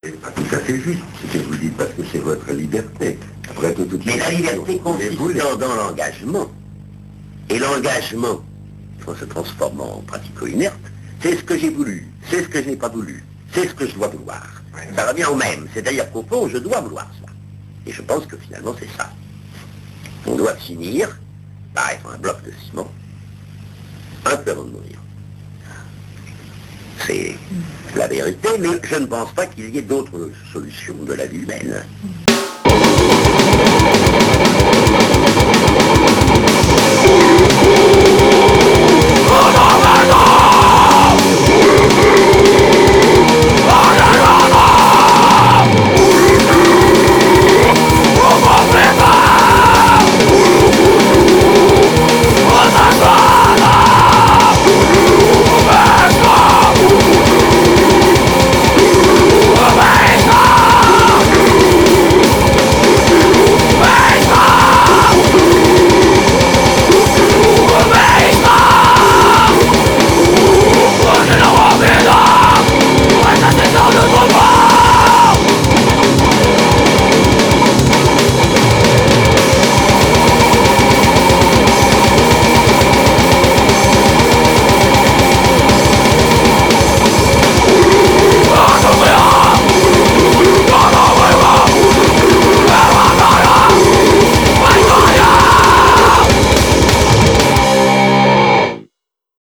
C'est pas tout à fait juste, ce que vous dites, parce que c'est votre liberté. Après tout, mais la liberté consiste dans l'engagement. Et l'engagement, en se transformant en pratico-inerte, c'est ce que j'ai voulu, c'est ce que je n'ai pas voulu, c'est ce que je dois vouloir. Ça revient au même, c'est-à-dire qu'au fond, je dois vouloir ça. Et je pense que finalement, c'est ça. On doit finir par être un bloc de ciment, un peu avant de mourir. C'est la vérité, mais je ne pense pas qu'il y ait d'autres solutions de la vie humaine.